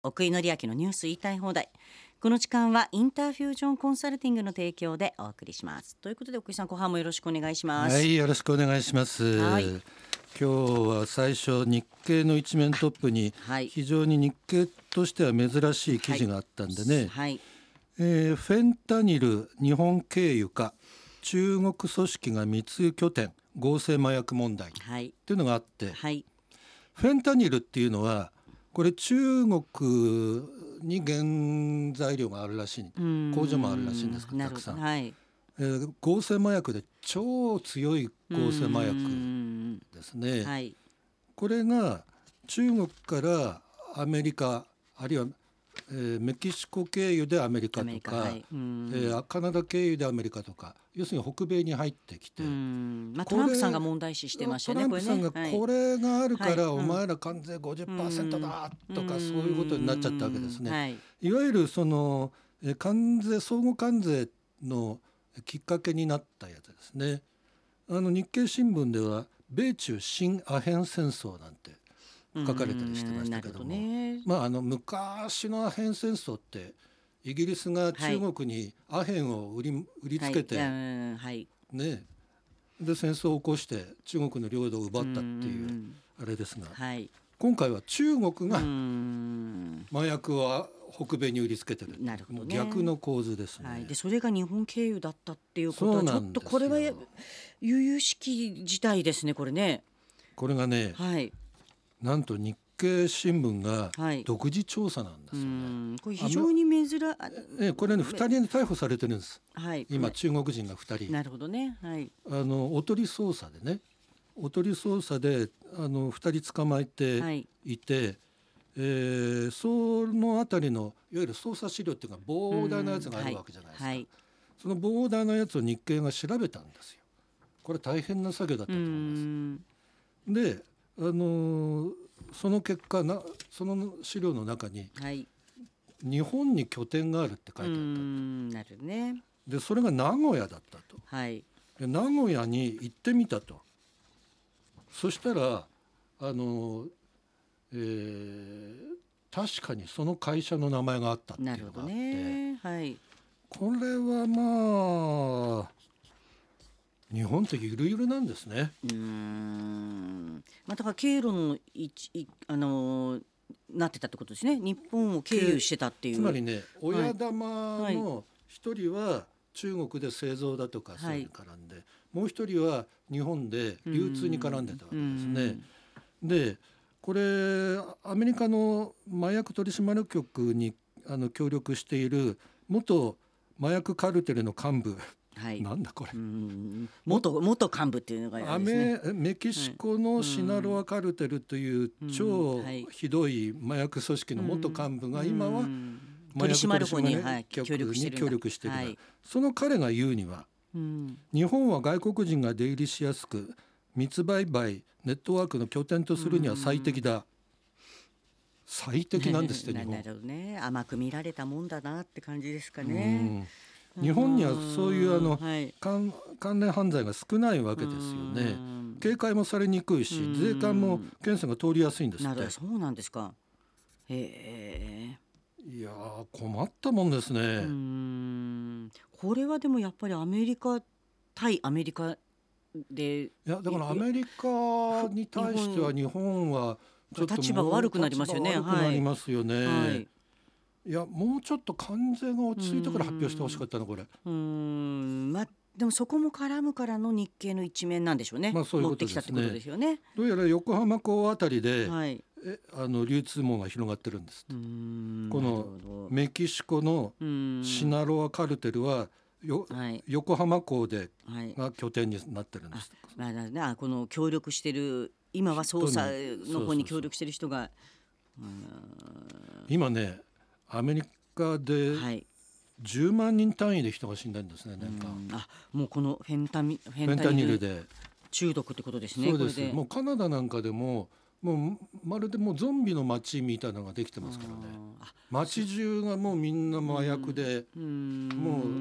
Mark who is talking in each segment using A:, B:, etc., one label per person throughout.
A: 奥井紀明のニュース言いたい放題。この時間はインターフュージョンコンサルティングの提供でお送りします。ということで奥井さん、後半もよろしくお願いします。
B: はい、よろしくお願いします。
A: はい、
B: 今日は最初日経の一面トップに非常に日経としては珍しい記事があったんでね、フェンタニル日本経由か中国組織が密輸拠点合成麻薬問題っていうのがあって、フェンタニルっていうのはこれ中国に原材料があるらしい、工場もあるらしいんですけど、たくさん、合成麻薬で超強い合成麻薬ですね、これが中国からアメリカあるいは、メキシコ経由でアメリカとか、カナダ経由でアメリカとか、要するに北米に入ってきて、
A: トランプさんが問題視してましたね。
B: トランプさんがこれがあるから、お前ら関税 50% だとか、そういうことになっちゃったわけですね。いわゆるその関税、相互関税のきっかけになったやつですね。日経新聞では米中新アヘン戦争なんて書かれたりしてましたけども、昔のアヘン戦争ってイギリスが中国にアヘンを売りつけて、で戦争を起こして中国の領土を奪ったっていうあれですが、今回は中国が麻薬を北米に売りつけてる、もう逆の構図ですね。
A: でそれが日本経由だったっていうことはちょっとこれは由々しき事態ですね。これ
B: がね、なんと日経新聞が独自調査なんですよね。
A: これ非常に珍しい。
B: これね、2人で逮捕されてるんです、今中国人が2人。
A: なるほどね。
B: おとり捜査でね、2人捕まえていて、そのあたりのいわゆる捜査資料っていうか膨大なやつがあるわけじゃないですか、その膨大なやつを日経が調べたんですよ。これ大変な作業だったと思います。で、その結果その資料の中に、日本に拠点があるって書いてあった。でそれが名古屋だったと、で名古屋に行ってみたと。そしたら確かにその会社の名前があったっていうのがあって、これはまあ日本ってゆるゆるなんですね。
A: だから経路のなってたってことですね。日本を経由してたっていう。
B: つまりね、親玉の一人は中国で製造だとかそういうの絡んで、もう一人は日本で流通に絡んでたわけですね。でこれアメリカの麻薬取締局に協力している元麻薬カルテルの幹部、なんだこれ、
A: 元幹部っていうのがあるんですね。
B: メキシコのシナロアカルテルという超ひどい麻薬組織の元幹部が今は
A: 取り締まる方に
B: 協力している。その彼が言うには、日本は外国人が出入りしやすく密売買ネットワークの拠点とするには最適だ。最適なんですって日本。
A: なるほどね。甘く見られたもんだなって感じですかね。
B: 日本にはそういう関連犯罪が少ないわけですよね。警戒もされにくいし、税関も検査が通りやすいんですって。
A: そうなんですか。
B: いや困ったもんですね。
A: これはでもやっぱり対アメリカで、
B: いやだからアメリカに対しては日本はちょっと
A: 立場が悪くなりますよね。
B: いやもうちょっと関税が落ち着いてから発表してほしかったなこれ。
A: でもそこも絡むからの日経の一面なんでしょうね。
B: そういうことですね。
A: 持ってきたってことですよね。
B: どうやら横浜港あたりで、流通網が広がってるんです。このメキシコのシナロアカルテルは横浜港が拠点になってるんです。
A: この協力してる、今は捜査の方に協力してる人が
B: 今ねアメリカで10万人単位で人が死んだんですね、年間。
A: もうこのフェンタニルで中毒ってことですね。
B: そうです。もうカナダなんかでももうまるでもうゾンビの街みたいなのができてますからね。街中がもうみんな麻薬で、もう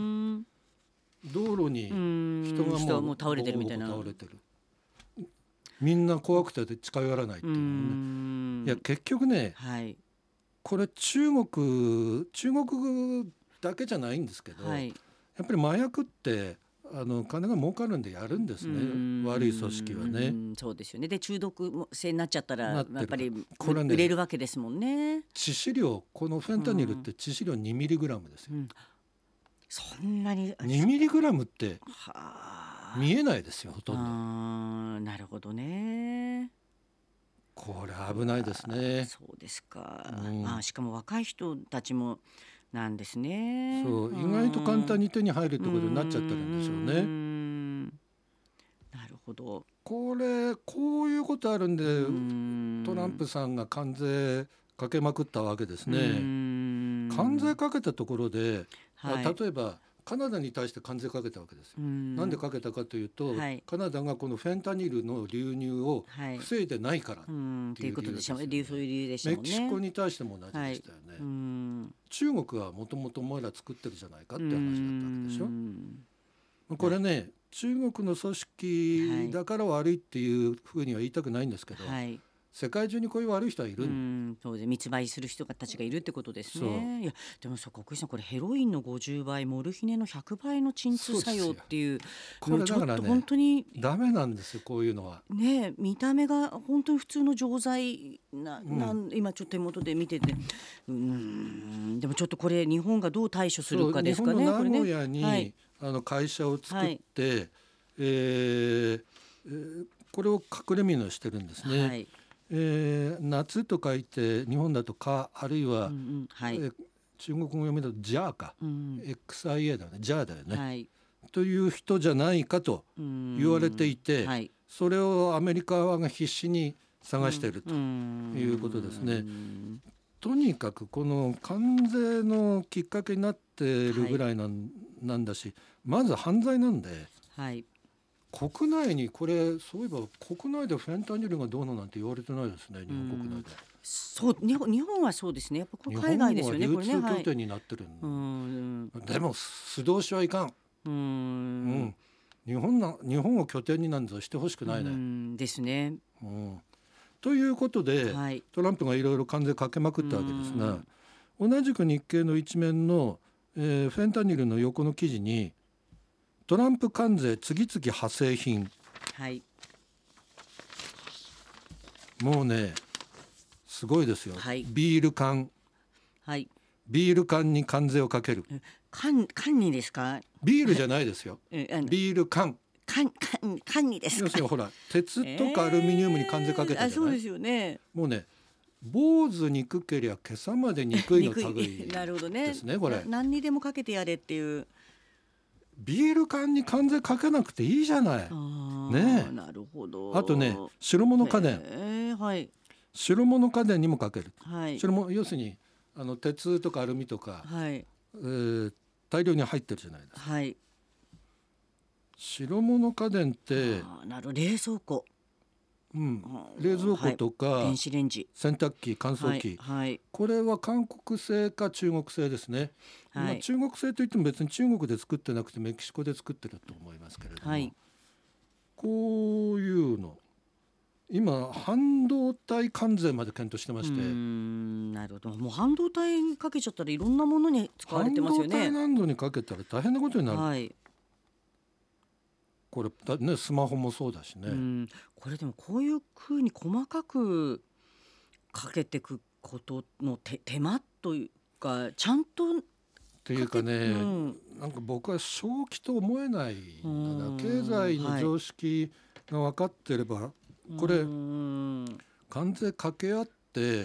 B: 道路に人がもう
A: 倒れてるみたいな。
B: みんな怖くて近寄らないっていうのね。いや結局ね、
A: はい、
B: これ中国だけじゃないんですけど、
A: はい、
B: やっぱり麻薬って金が儲かるんでやるんですね、悪い組織はね。
A: そうですよね。で中毒性になっちゃったらやっぱり
B: これ、ね、
A: 売れるわけですもんね。
B: 致死量、このフェンタニルって致死量2ミリグラムですよ、
A: そんなに
B: 2ミリグラムって見えないですよ、ほとんど。
A: なるほどね。
B: これ危ないですね。
A: そうですか、しかも若い人たちもなんですね。
B: そう、意外と簡単に手に入るってことになっちゃってるんでしょうね。
A: なるほど。
B: こういうことあるんで、トランプさんが関税かけまくったわけですね。関税かけたところで、例えばカナダに対して関税かけたわけですよ。なんでかけたかというと、カナダがこのフェンタニルの流入を防いでないからっていう理由ですよね。メキシコに対しても同じでしたよね。中国はもともとお前ら作ってるじゃないかって話だったわけでしょ。これね、中国の組織だから悪いっていうふうには言いたくないんですけど、世界中にこういう悪い人はいる
A: そうで密売する人たちがいるってことですね。いやでも国井さん、これヘロインの50倍モルヒネの100倍の鎮痛作用っていう
B: これだからね、
A: 本当に
B: ダメなんですよ、こういうのは
A: ね。見た目が本当に普通の錠剤今ちょっと手元で見てて、でもちょっとこれ日本がどう対処するかですかね。
B: 日本の名古屋に、会社を作って、これを隠れ蓑をしてるんですね。夏と書いて日本だと蚊、あるいは、中国語読みだとジャーか、XIA だよね、ジャーだよね、という人じゃないかと言われていて、それをアメリカ側が必死に探しているということですね。とにかくこの関税のきっかけになっているぐらいなんだし、まず犯罪なんで、国内にこれ、そういえば国内でフェンタニルがどうのなんて言われてないですね、日本国内で。
A: そう日本はそうですね。やっぱ海外ですよね。
B: 日本は流通拠点になってるでも素通しはいかん。日本を拠点になんぞしてほしくないね。
A: ですね。
B: ということで、トランプがいろいろ関税かけまくったわけですが、同じく日経の一面の、フェンタニルの横の記事にトランプ関税次々派生品、もうねすごいですよ、ビール缶、ビール缶に関税をかける。
A: 缶にですか？
B: ビールじゃないですよ、ビール缶
A: にですか？
B: 要するにほら、鉄とかアルミニウムに関税かけたじゃない。
A: そうですよね。
B: もうね、坊主憎けりゃ今朝まで憎いの類
A: なるほどね。
B: ですね、これ。
A: 何にでもかけてやれっていう。
B: ビール缶に関税かけなくていいじゃないね。
A: なるほど。
B: あとね、白物家電、白物家電にもかける、要するに鉄とかアルミとか、大量に入ってるじゃないですか、白物家電って
A: 冷蔵庫、
B: 冷蔵庫とか
A: 電子レンジ、
B: 洗濯機、乾燥機、これは韓国製か中国製ですね。中国製といっても別に中国で作ってなくてメキシコで作ってると思いますけれども、こういうの今半導体関税まで検討してまして。
A: なるほど。もう半導体かけちゃったらいろんなものに使われてますよね。
B: 半導体難度にかけたら大変なことになる、これね、スマホもそうだしね。
A: これでもこういうふうに細かくかけていくことの手間というか、ちゃんと
B: っていうかね、なんか僕は正気と思えないんだな。経済の常識が分かってれば、これ関税かけ合って、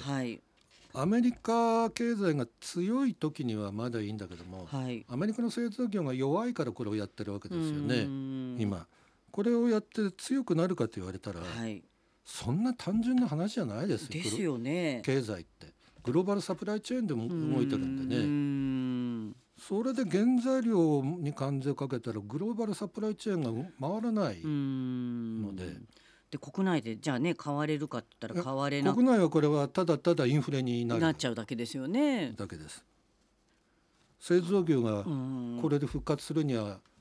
B: アメリカ経済が強い時にはまだいいんだけども、アメリカの製造業が弱いからこれをやってるわけですよね。今これをやって強くなるかと言われたら、そんな単純な話じゃないですよ。
A: ですよね。
B: 経済ってグローバルサプライチェーンでも動いてるんでね。それで原材料に関税をかけたらグローバルサプライチェーンが回らないので。
A: で国内でじゃあね、買われるかって言ったら買われなく、
B: 国内はこれはただただインフレにな
A: っちゃうだけですよね。
B: だけです。製造業がこれで復活するには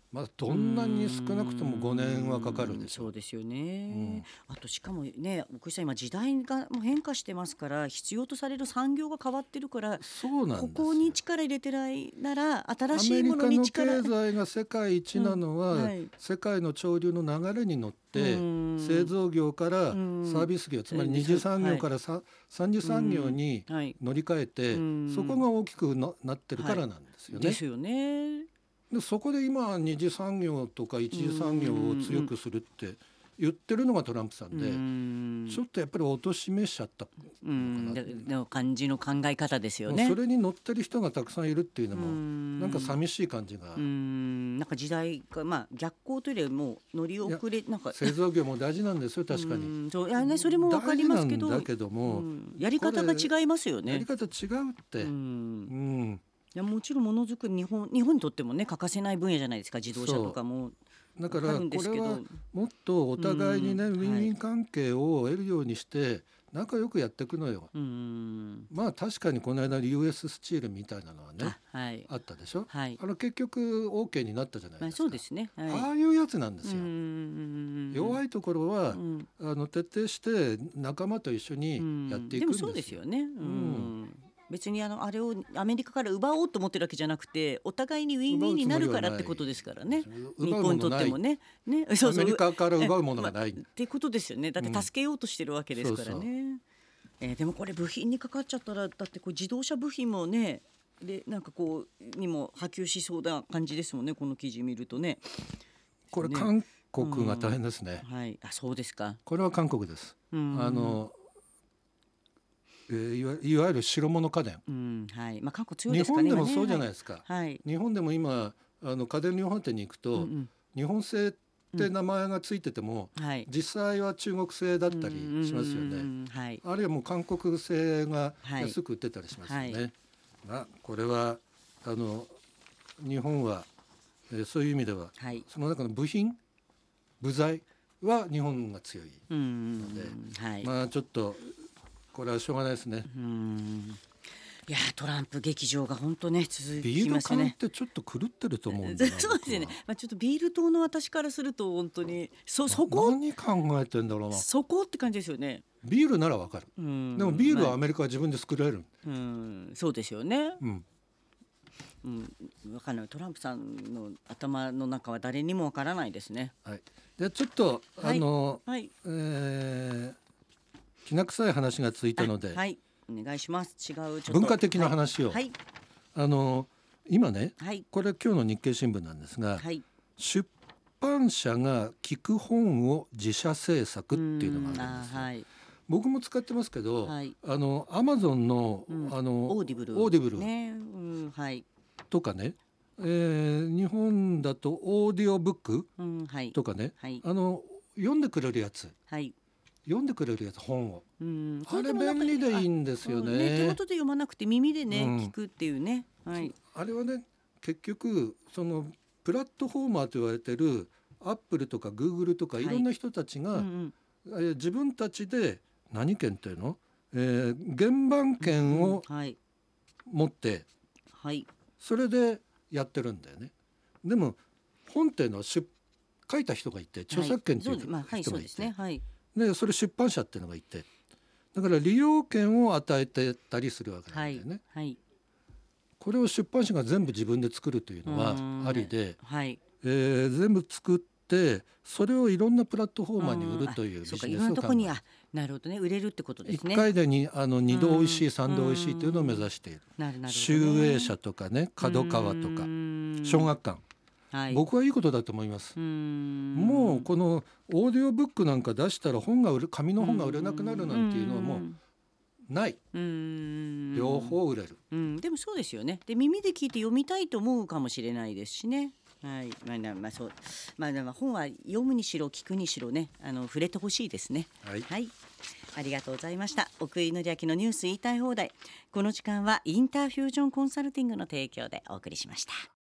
B: どんなに少なくとも5年はかかるでしょう。
A: そうですよね、あとしかもね、奥井さん今時代がもう変化してますから、必要とされる産業が変わってるから、
B: そうなんです。
A: ここに力入れてないなら新しいものに力。
B: アメリカの経済が世界一なのは、世界の潮流の流れに乗って製造業からサービス業、つまり二次産業から三次産業に乗り換えて、そこが大きくなってるからなんですよね。
A: ですよね。
B: でそこで今二次産業とか一次産業を強くするって言ってるのがトランプさんで、ちょっとやっぱり貶めしちゃったのかな
A: の感じの考え方ですよね。
B: それに乗ってる人がたくさんいるっていうのもなんか寂しい感じが、
A: なんか時代が、逆行というよりも乗り遅れ、なんか
B: 製造業も大事なんですよ、確かに。
A: そうね、それも分かりますけど、
B: 大事なんだけども、
A: やり方が違いますよね。
B: やり方違うって、
A: いやもちろんものづくり日本にとってもね欠かせない分野じゃないですか、自動車とかも。
B: だからこれはもっとお互いにね、ウィンウィン関係を得るようにして仲良くやっていくのよ。確かにこの間 US スチールみたいなのはね、あったでしょ、結局 OK になったじゃないですか。
A: そうですね、
B: ああいうやつなんですよ。弱いところは徹底して仲間と一緒にやっていくんですよ。
A: でもそうですよね。別にあれをアメリカから奪おうと思ってるわけじゃなくて、お互いにウィンウィンになるからってことですからね。日本にとってもね。
B: アメリカから奪うものがない、
A: ってことですよね。だって助けようとしてるわけですからね。でもこれ部品にかかっちゃったら、だってこう自動車部品もね、でなんかこうにも波及しそうな感じですもんね、この記事見るとね。
B: これ韓国が大変ですね。
A: そうですか。
B: これは韓国です。いわゆる白物家電、
A: 韓国強いですかね。
B: 日本でもそうじゃないですか。日本でも今家電量販店に行くと、日本製って名前がついてても、実際は中国製だったりしますよね。あるいはもう韓国製が安く売ってたりしますよね。これは日本は、そういう意味では、その中の部品部材は日本が強いので、ちょっとこれはしょうがないですね。
A: いやトランプ劇場が本当ね続きますね。
B: ビール缶ってちょっと狂ってると思うんだよ。
A: そうですよね。ちょっとビール党の私からすると本当にそこ
B: 何考えてんだろうな。
A: そこって感じですよね。
B: ビールならわかる。でもビールはアメリカは自分で作れる。
A: そうですよね。わかんない。トランプさんの頭の中は誰にもわからないですね。
B: でちょっときな臭い話がついたので、
A: お願いします。違うちょっと
B: 文化的な話を、今ね、これ今日の日経新聞なんですが、出版社が聞く本を自社制作っていうのがあるんですよ。僕も使ってますけど、アマゾンのオーディブルとかね、日本だとオーディオブックとかね、読んでくれるやつ、本を、あれ便利でいいんですよね。
A: 手元で読まなくて耳でね、聞くっていうね。
B: あれはね、結局そのプラットフォーマーと言われてるアップルとかグーグルとかいろんな人たちが、自分たちで何権っていうの、原版権を持って、それでやってるんだよね。でも本っていうのは書いた人がいて、著作権という人がいて、でそれ出版社っていうのがいて、だから利用権を与えてたりするわけなんだよね。これを出版社が全部自分で作るというのはありで、全部作ってそれをいろんなプラットフォーマーに売るというビジネスを考える。
A: いろんなとこになるほどね、売れるってことですね。
B: 1回で2度おいしい3度おいしいというのを目指している。集英社とかね、角川とか小学館、僕はいいことだと思います。もうこのオーディオブックなんか出したら紙の本が売れなくなるなんていうのはもうない。両方売れる。
A: でもそうですよね。で耳で聞いて読みたいと思うかもしれないですしね。そう。本は読むにしろ聞くにしろね、触れてほしいですね。ありがとうございました。奥井紀明のニュース言いたい放題。この時間はインターフュージョンコンサルティングの提供でお送りしました。